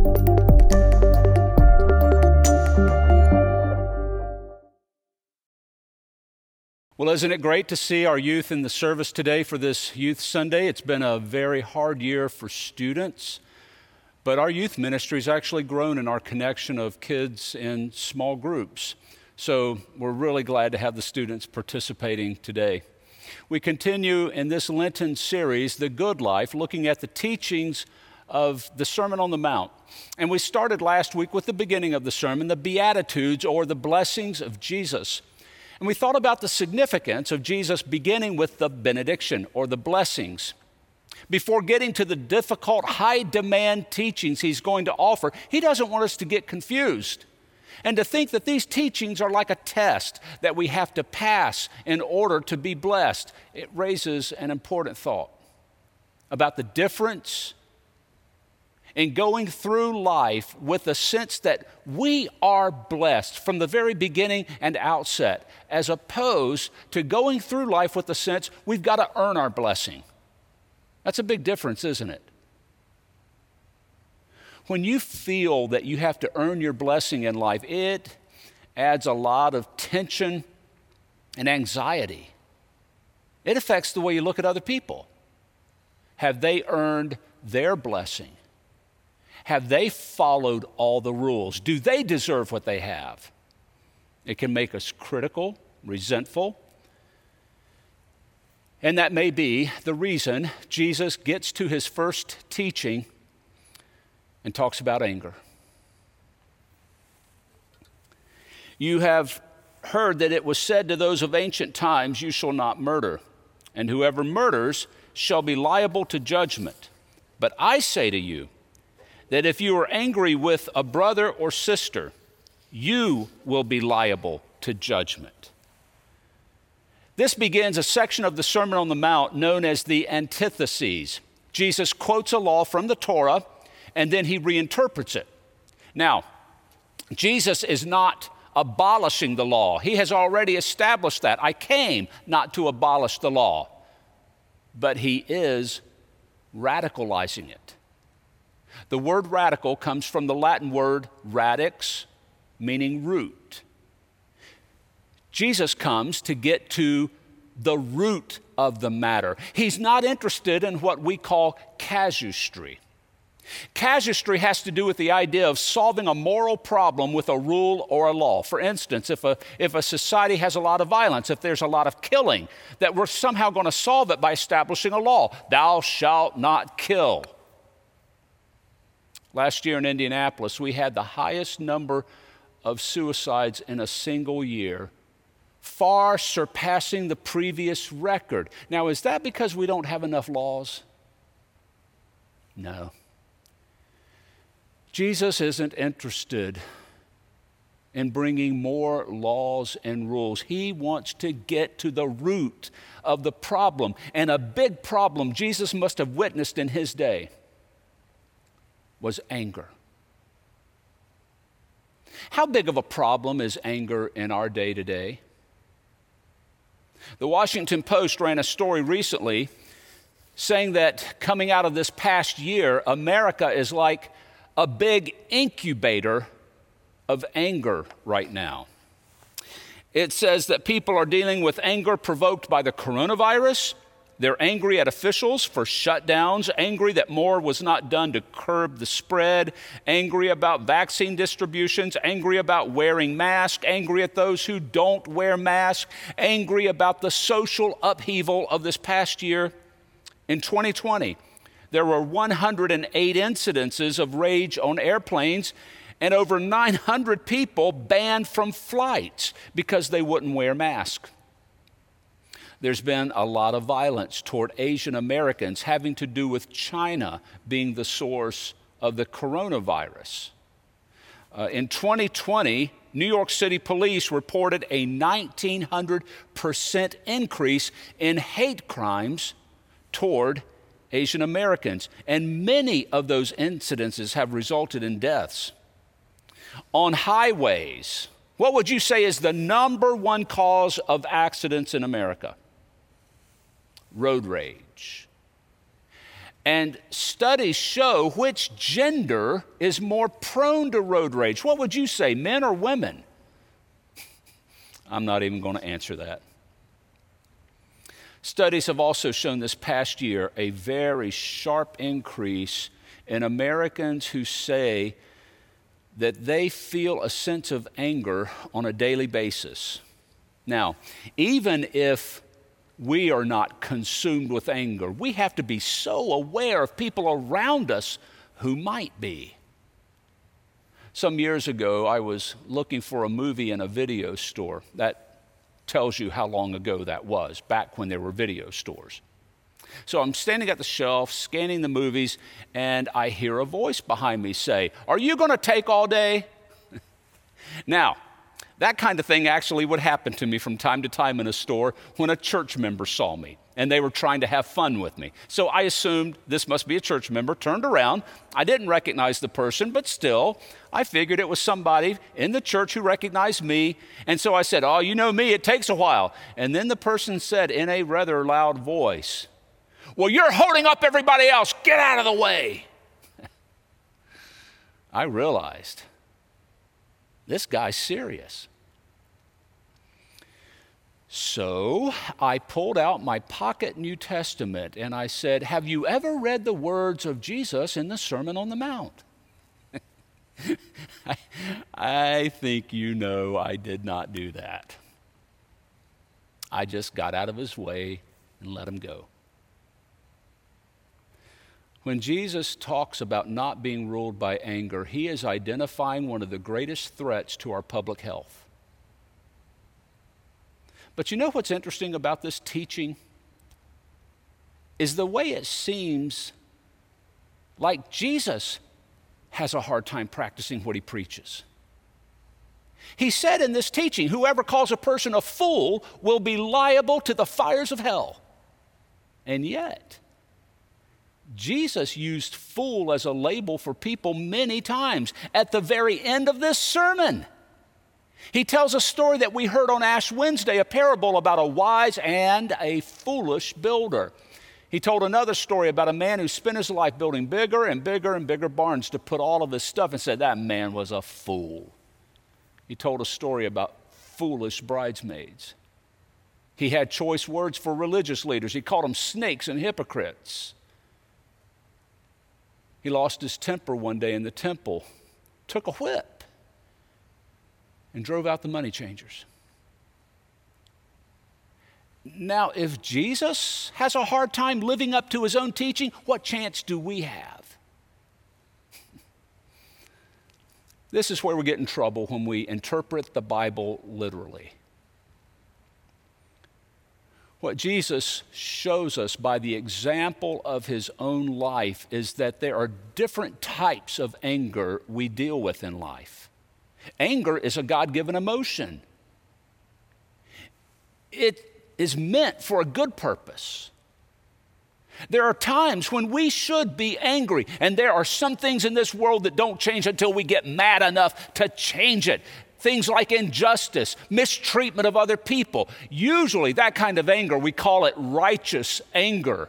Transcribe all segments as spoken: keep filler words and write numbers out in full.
Well, isn't it great to see our youth in the service today for this Youth Sunday? It's been a very hard year for students, but our youth ministry has actually grown in our connection of kids in small groups. So we're really glad to have the students participating today. We continue in this Lenten series, The Good Life, looking at the teachings of the Sermon on the Mount. And we started last week with the beginning of the sermon, the Beatitudes, or the blessings of Jesus. And we thought about the significance of Jesus beginning with the benediction or the blessings. Before getting to the difficult, high-demand teachings he's going to offer, he doesn't want us to get confused and to think that these teachings are like a test that we have to pass in order to be blessed. It raises an important thought about the difference in going through life with a sense that we are blessed from the very beginning and outset, as opposed to going through life with the sense we've got to earn our blessing. That's a big difference, isn't it? When you feel that you have to earn your blessing in life, it adds a lot of tension and anxiety. It affects the way you look at other people. Have they earned their blessing? Have they followed all the rules? Do they deserve what they have? It can make us critical, resentful. And that may be the reason Jesus gets to his first teaching and talks about anger. You have heard that it was said to those of ancient times, "You shall not murder, and whoever murders shall be liable to judgment. But I say to you, that if you are angry with a brother or sister, you will be liable to judgment." This begins a section of the Sermon on the Mount known as the antitheses. Jesus quotes a law from the Torah, and then he reinterprets it. Now, Jesus is not abolishing the law. He has already established that. I came not to abolish the law, but he is radicalizing it. The word radical comes from the Latin word radix, meaning root. Jesus comes to get to the root of the matter. He's not interested in what we call casuistry. Casuistry has to do with the idea of solving a moral problem with a rule or a law. For instance, if a, if a society has a lot of violence, if there's a lot of killing, that we're somehow going to solve it by establishing a law. Thou shalt not kill. Last year in Indianapolis, we had the highest number of suicides in a single year, far surpassing the previous record. Now, is that because we don't have enough laws? No. Jesus isn't interested in bringing more laws and rules. He wants to get to the root of the problem, and a big problem Jesus must have witnessed in his day was anger. How big of a problem is anger in our day today? The Washington Post ran a story recently saying that coming out of this past year, America is like a big incubator of anger right now. It says that people are dealing with anger provoked by the coronavirus. They're angry at officials for shutdowns, angry that more was not done to curb the spread, angry about vaccine distributions, angry about wearing masks, angry at those who don't wear masks, angry about the social upheaval of this past year. In twenty twenty, there were one hundred eight incidences of rage on airplanes, and over nine hundred people banned from flights because they wouldn't wear masks. There's been a lot of violence toward Asian Americans having to do with China being the source of the coronavirus. Uh, in twenty twenty, New York City police reported a nineteen hundred percent increase in hate crimes toward Asian Americans, and many of those incidences have resulted in deaths. On highways, what would you say is the number one cause of accidents in America? Road rage. And studies show which gender is more prone to road rage. What would you say, men or women? I'm not even going to answer that. Studies have also shown this past year a very sharp increase in Americans who say that they feel a sense of anger on a daily basis. Now, even if we are not consumed with anger, we have to be so aware of people around us who might be. Some years ago, I was looking for a movie in a video store. That tells you how long ago that was, back when there were video stores. So I'm standing at the shelf, scanning the movies, and I hear a voice behind me say, "Are you going to take all day?" Now, that kind of thing actually would happen to me from time to time in a store when a church member saw me and they were trying to have fun with me. So I assumed this must be a church member, turned around. I didn't recognize the person, but still, I figured it was somebody in the church who recognized me. And so I said, "Oh, you know me, it takes a while." And then the person said in a rather loud voice, "Well, you're holding up everybody else. Get out of the way." I realized this guy's serious. So I pulled out my pocket New Testament and I said, "Have you ever read the words of Jesus in the Sermon on the Mount?" I, I think you know I did not do that. I just got out of his way and let him go. When Jesus talks about not being ruled by anger, he is identifying one of the greatest threats to our public health. But you know what's interesting about this teaching? Is the way it seems like Jesus has a hard time practicing what he preaches. He said in this teaching, whoever calls a person a fool will be liable to the fires of hell. And yet, Jesus used fool as a label for people many times at the very end of this sermon. He tells a story that we heard on Ash Wednesday, a parable about a wise and a foolish builder. He told another story about a man who spent his life building bigger and bigger and bigger barns to put all of his stuff and said that man was a fool. He told a story about foolish bridesmaids. He had choice words for religious leaders. He called them snakes and hypocrites. He lost his temper one day in the temple, took a whip, and drove out the money changers. Now, if Jesus has a hard time living up to his own teaching, what chance do we have? This is where we get in trouble when we interpret the Bible literally. What Jesus shows us by the example of his own life is that there are different types of anger we deal with in life. Anger is a God-given emotion. It is meant for a good purpose. There are times when we should be angry, and there are some things in this world that don't change until we get mad enough to change it. Things like injustice, mistreatment of other people. Usually that kind of anger, we call it righteous anger,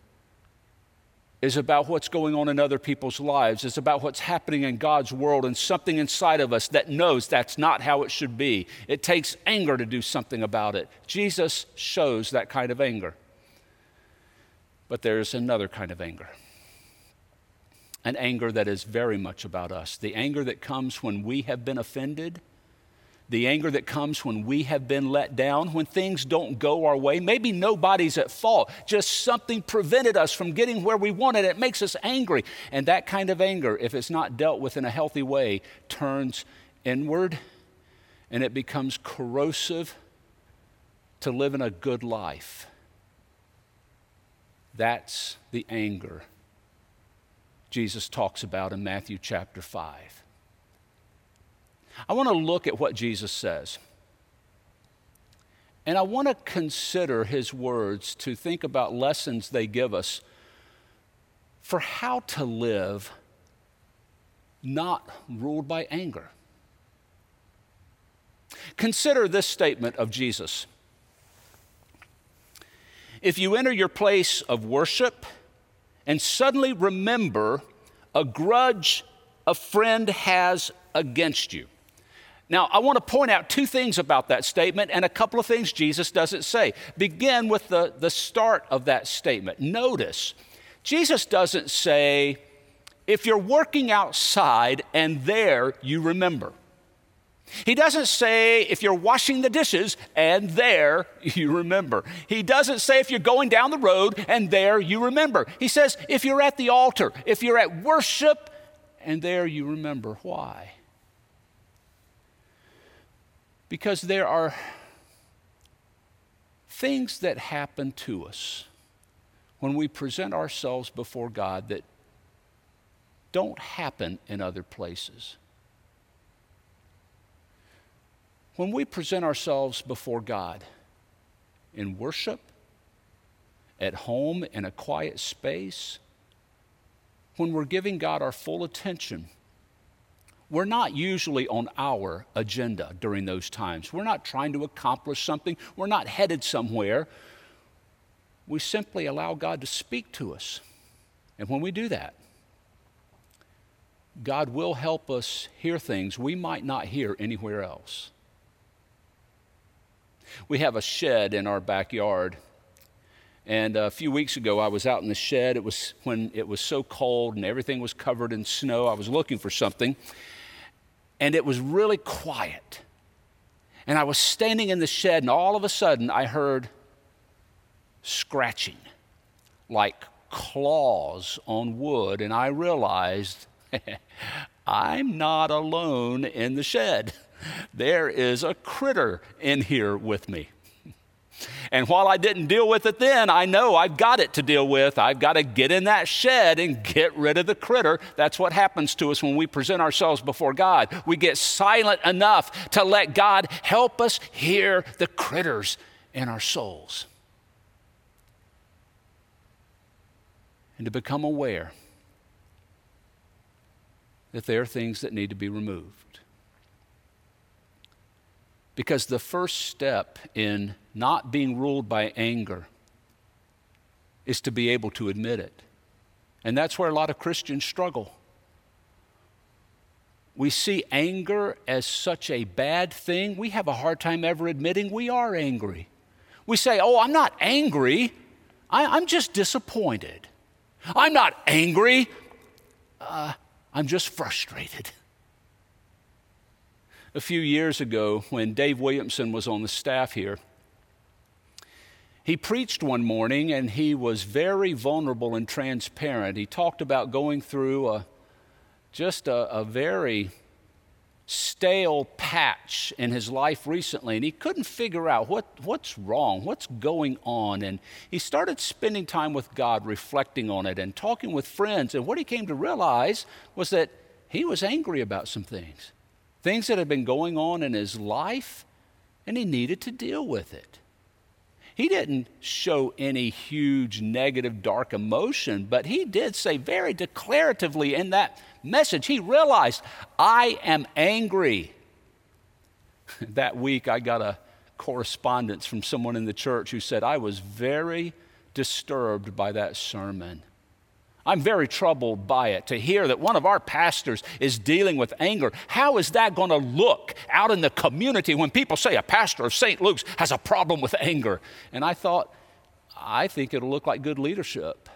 is about what's going on in other people's lives. It's about what's happening in God's world and something inside of us that knows that's not how it should be. It takes anger to do something about it. Jesus shows that kind of anger. But there's another kind of anger. An anger that is very much about us. The anger that comes when we have been offended. The anger that comes when we have been let down, when things don't go our way. Maybe nobody's at fault, just something prevented us from getting where we wanted. It makes us angry. And that kind of anger, if it's not dealt with in a healthy way, turns inward and it becomes corrosive to living a good life. That's the anger Jesus talks about in Matthew chapter five. I want to look at what Jesus says. And I want to consider his words to think about lessons they give us for how to live not ruled by anger. Consider this statement of Jesus. If you enter your place of worship and suddenly remember a grudge a friend has against you. Now, I want to point out two things about that statement and a couple of things Jesus doesn't say. Begin with the, the start of that statement. Notice, Jesus doesn't say, if you're working outside and there you remember. He doesn't say if you're washing the dishes and there you remember. He doesn't say if you're going down the road and there you remember. He says if you're at the altar, if you're at worship and there you remember. Why? Because there are things that happen to us when we present ourselves before God that don't happen in other places. When we present ourselves before God in worship, at home, in a quiet space, when we're giving God our full attention, we're not usually on our agenda during those times. We're not trying to accomplish something. We're not headed somewhere. We simply allow God to speak to us. And when we do that, God will help us hear things we might not hear anywhere else. We have a shed in our backyard. And a few weeks ago, I was out in the shed. It was when it was so cold and everything was covered in snow. I was looking for something. And it was really quiet. And I was standing in the shed, and all of a sudden, I heard scratching, like claws on wood. And I realized I'm not alone in the shed. There is a critter in here with me. And while I didn't deal with it then, I know I've got it to deal with. I've got to get in that shed and get rid of the critter. That's what happens to us when we present ourselves before God. We get silent enough to let God help us hear the critters in our souls. And to become aware that there are things that need to be removed. Because the first step in not being ruled by anger is to be able to admit it. And that's where a lot of Christians struggle. We see anger as such a bad thing. We have a hard time ever admitting we are angry. We say, oh, I'm not angry. I, I'm just disappointed. I'm not angry. Uh, I'm just frustrated. A few years ago, when Dave Williamson was on the staff here, he preached one morning and he was very vulnerable and transparent. He talked about going through a, just a, a very stale patch in his life recently, and he couldn't figure out what, what's wrong, what's going on. And he started spending time with God, reflecting on it and talking with friends. And what he came to realize was that he was angry about some things. Things that had been going on in his life, and he needed to deal with it. He didn't show any huge negative, dark emotion, but he did say very declaratively in that message, he realized, I am angry. That week, I got a correspondence from someone in the church who said, I was very disturbed by that sermon. I'm very troubled by it, to hear that one of our pastors is dealing with anger. How is that going to look out in the community when people say a pastor of Saint Luke's has a problem with anger? And I thought, I think it'll look like good leadership.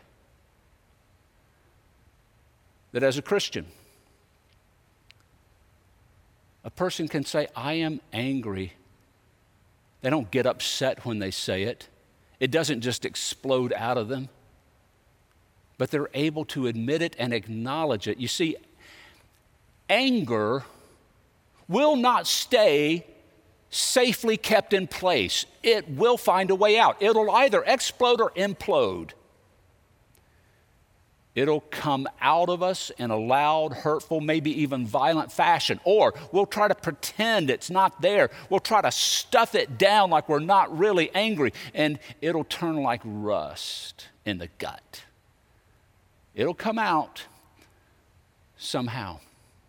That as a Christian, a person can say, I am angry. They don't get upset when they say it. It doesn't just explode out of them. But they're able to admit it and acknowledge it. You see, anger will not stay safely kept in place. It will find a way out. It'll either explode or implode. It'll come out of us in a loud, hurtful, maybe even violent fashion. Or we'll try to pretend it's not there. We'll try to stuff it down like we're not really angry. And it'll turn like rust in the gut. It'll come out somehow.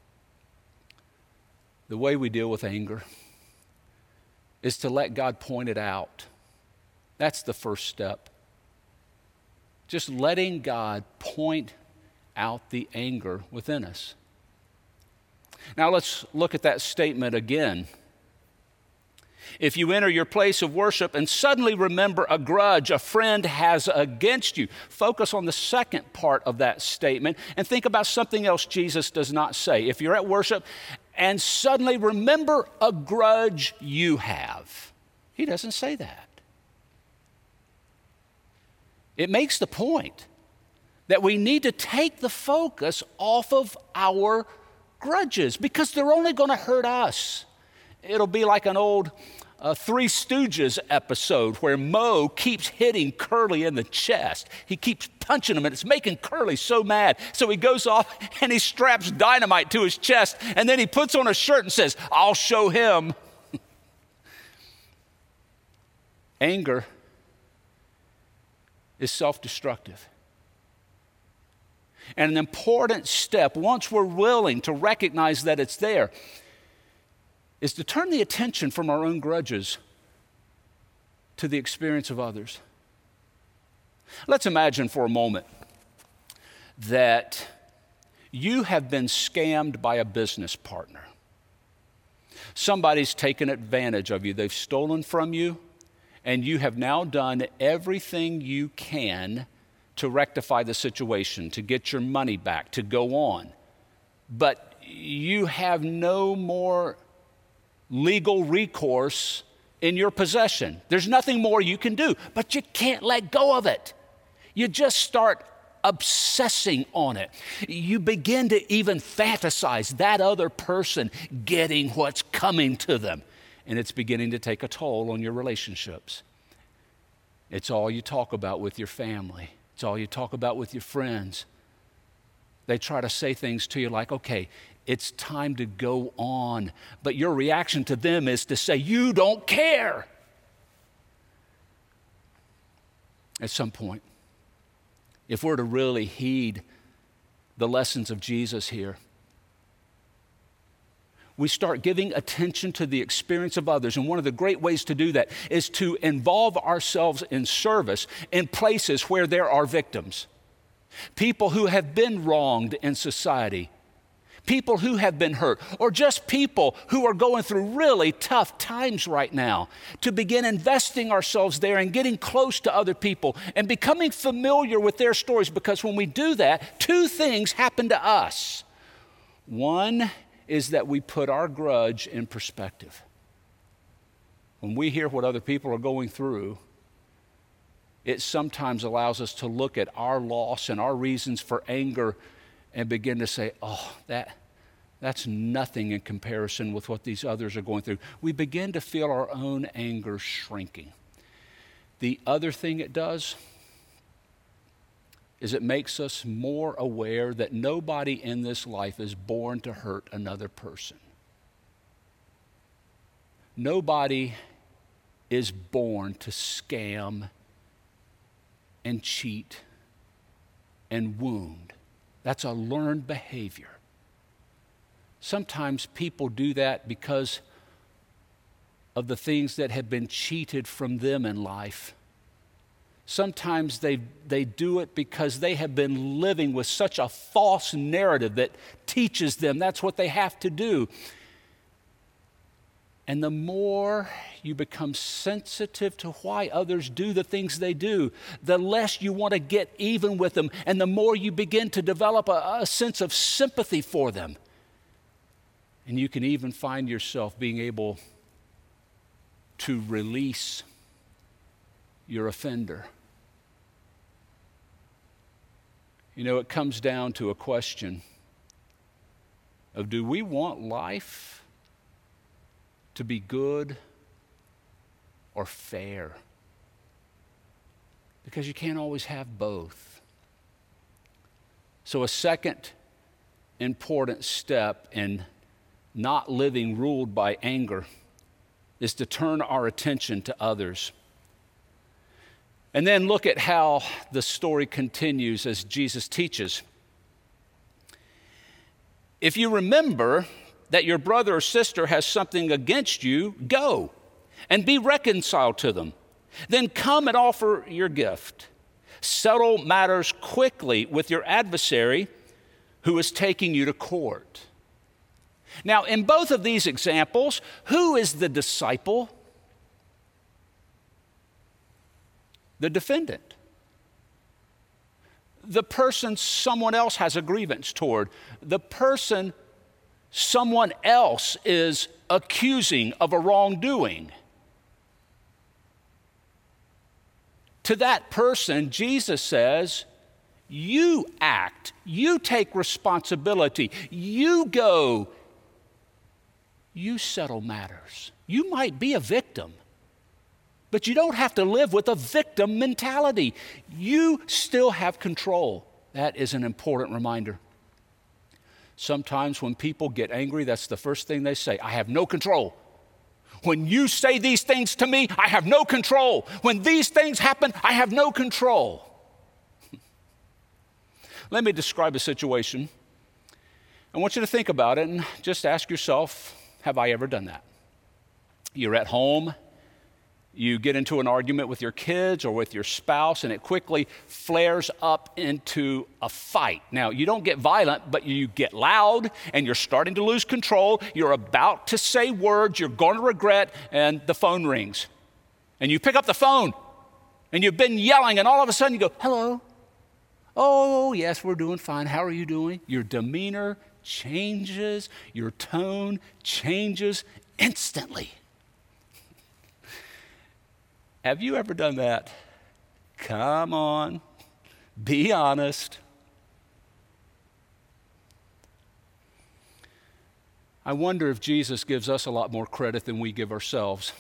The way we deal with anger is to let God point it out. That's the first step. Just letting God point out the anger within us. Now let's look at that statement again. If you enter your place of worship and suddenly remember a grudge a friend has against you, focus on the second part of that statement and think about something else Jesus does not say. If you're at worship and suddenly remember a grudge you have, he doesn't say that. It makes the point that we need to take the focus off of our grudges because they're only going to hurt us. It'll be like an old uh, Three Stooges episode where Moe keeps hitting Curly in the chest. He keeps punching him, and it's making Curly so mad. So he goes off and he straps dynamite to his chest, and then he puts on a shirt and says, "I'll show him." Anger is self-destructive. And an important step, once we're willing to recognize that it's there, is to turn the attention from our own grudges to the experience of others. Let's imagine for a moment that you have been scammed by a business partner. Somebody's taken advantage of you. They've stolen from you, and you have now done everything you can to rectify the situation, to get your money back, to go on. But you have no more legal recourse in your possession. There's nothing more you can do, but you can't let go of it. You just start obsessing on it. You begin to even fantasize that other person getting what's coming to them, and it's beginning to take a toll on your relationships. It's all you talk about with your family. It's all you talk about with your friends. They try to say things to you like, okay, it's time to go on. But your reaction to them is to say, you don't care. At some point, if we're to really heed the lessons of Jesus here, we start giving attention to the experience of others. And one of the great ways to do that is to involve ourselves in service in places where there are victims. People who have been wronged in society, people who have been hurt, or just people who are going through really tough times right now, to begin investing ourselves there and getting close to other people and becoming familiar with their stories, because when we do that, two things happen to us. One is that we put our grudge in perspective. When we hear what other people are going through, it sometimes allows us to look at our loss and our reasons for anger and begin to say, oh, that, that's nothing in comparison with what these others are going through. We begin to feel our own anger shrinking. The other thing it does is it makes us more aware that nobody in this life is born to hurt another person. Nobody is born to scam and cheat and wound. That's a learned behavior. Sometimes people do that because of the things that have been cheated from them in life. Sometimes they, they do it because they have been living with such a false narrative that teaches them that's what they have to do. And the more you become sensitive to why others do the things they do, the less you want to get even with them, and the more you begin to develop a, a sense of sympathy for them. And you can even find yourself being able to release your offender. You know, it comes down to a question of, do we want life to be good or fair? Because you can't always have both. So a second important step in not living ruled by anger is to turn our attention to others. And then look at how the story continues as Jesus teaches. If you remember that your brother or sister has something against you, go and be reconciled to them. Then come and offer your gift. Settle matters quickly with your adversary who is taking you to court. Now, in both of these examples, who is the disciple? The defendant. The person someone else has a grievance toward. The person someone else is accusing of a wrongdoing. To that person, Jesus says, you act, you take responsibility, you go, you settle matters. You might be a victim, but you don't have to live with a victim mentality. You still have control. That is an important reminder. Sometimes when people get angry, that's the first thing they say, I have no control. When you say these things to me, I have no control. When these things happen, I have no control. Let me describe a situation. I want you to think about it and just ask yourself, have I ever done that? You're at home, you get into an argument with your kids or with your spouse, and it quickly flares up into a fight. Now, you don't get violent, but you get loud, and you're starting to lose control. You're about to say words you're going to regret, and the phone rings. And you pick up the phone, and you've been yelling, and all of a sudden you go, hello. Oh, yes, we're doing fine. How are you doing? Your demeanor changes. Your tone changes instantly. Have you ever done that? Come on, be honest. I wonder if Jesus gives us a lot more credit than we give ourselves.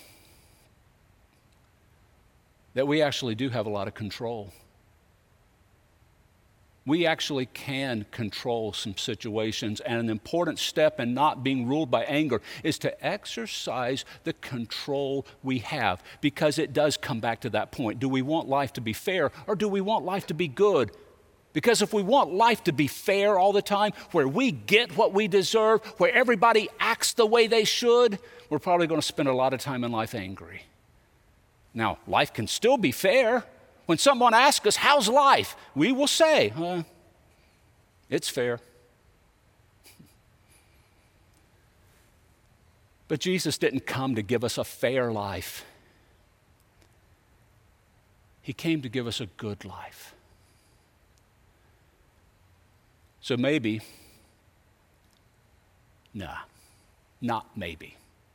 That we actually do have a lot of control. We actually can control some situations, and an important step in not being ruled by anger is to exercise the control we have, because it does come back to that point. Do we want life to be fair, or do we want life to be good? Because if we want life to be fair all the time, where we get what we deserve, where everybody acts the way they should, we're probably going to spend a lot of time in life angry. Now, life can still be fair. When someone asks us, how's life? We will say, uh, it's fair. But Jesus didn't come to give us a fair life. He came to give us a good life. So maybe, nah, not maybe.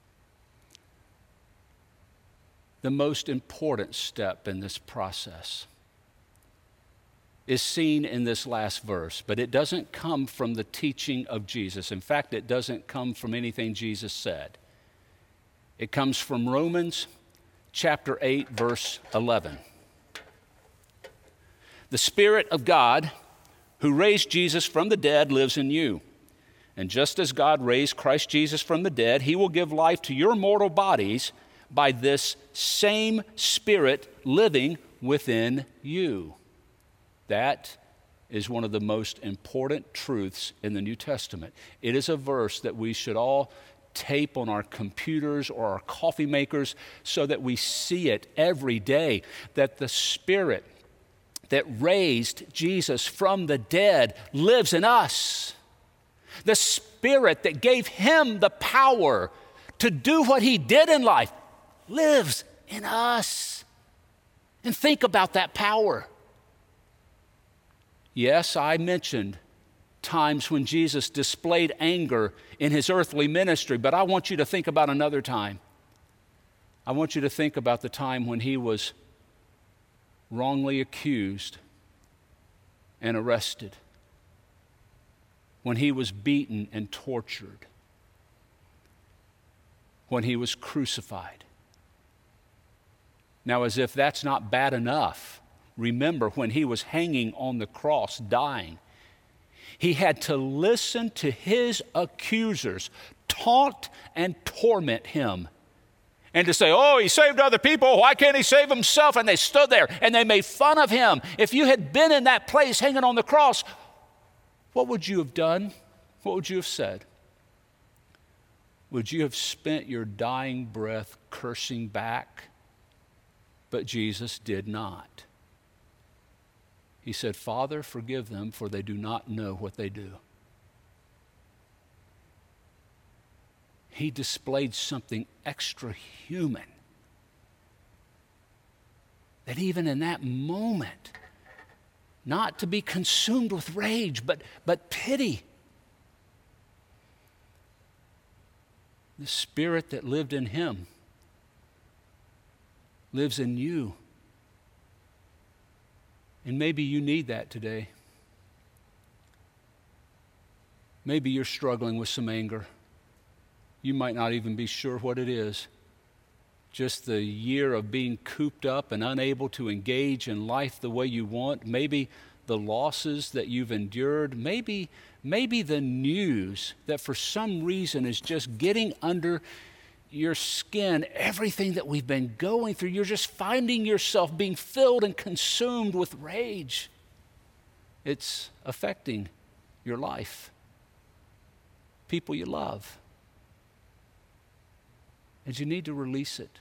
The most important step in this process is seen in this last verse, but it doesn't come from the teaching of Jesus. In fact, it doesn't come from anything Jesus said. It comes from Romans chapter eight, verse eleven. The Spirit of God who raised Jesus from the dead lives in you. And just as God raised Christ Jesus from the dead, he will give life to your mortal bodies by this same Spirit living within you. That is one of the most important truths in the New Testament. It is a verse that we should all tape on our computers or our coffee makers so that we see it every day, that the Spirit that raised Jesus from the dead lives in us. The Spirit that gave him the power to do what he did in life lives in us. And think about that power. Yes, I mentioned times when Jesus displayed anger in his earthly ministry, but I want you to think about another time. I want you to think about the time when he was wrongly accused and arrested, when he was beaten and tortured, when he was crucified. Now, as if that's not bad enough, remember when he was hanging on the cross, dying, he had to listen to his accusers taunt and torment him. And to say, oh, he saved other people, why can't he save himself? And they stood there and they made fun of him. If you had been in that place hanging on the cross, what would you have done? What would you have said? Would you have spent your dying breath cursing back? But Jesus did not. He said, Father, forgive them, for they do not know what they do. He displayed something extra human. That even in that moment, not to be consumed with rage, but, but pity. The Spirit that lived in him lives in you. And maybe you need that today. Maybe you're struggling with some anger. You might not even be sure what it is. Just the year of being cooped up and unable to engage in life the way you want. Maybe the losses that you've endured. Maybe, maybe the news that for some reason is just getting under your skin. Everything that we've been going through, you're just finding yourself being filled and consumed with rage. It's affecting your life, people you love. And you need to release it,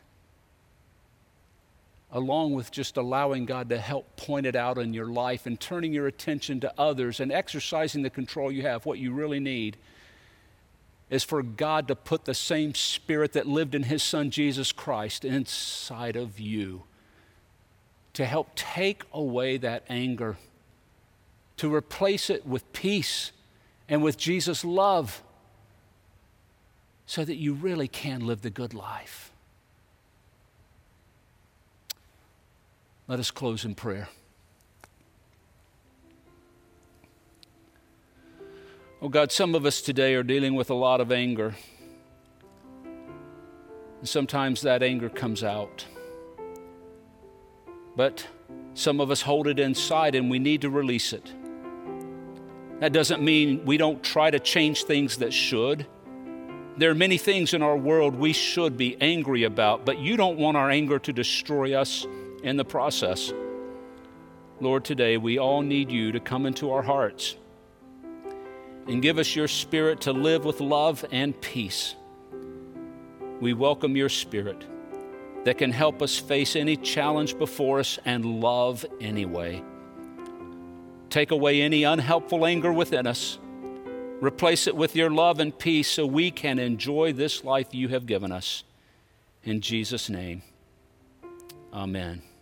along with just allowing God to help point it out in your life and turning your attention to others and exercising the control you have. What you really need is for God to put the same Spirit that lived in his Son, Jesus Christ, inside of you to help take away that anger, to replace it with peace and with Jesus' love, so that you really can live the good life. Let us close in prayer. Oh God, some of us today are dealing with a lot of anger. And sometimes that anger comes out. But some of us hold it inside and we need to release it. That doesn't mean we don't try to change things that should. There are many things in our world we should be angry about, but you don't want our anger to destroy us in the process. Lord, today we all need you to come into our hearts and give us your Spirit to live with love and peace. We welcome your Spirit that can help us face any challenge before us and love anyway. Take away any unhelpful anger within us. Replace it with your love and peace so we can enjoy this life you have given us. In Jesus' name, amen.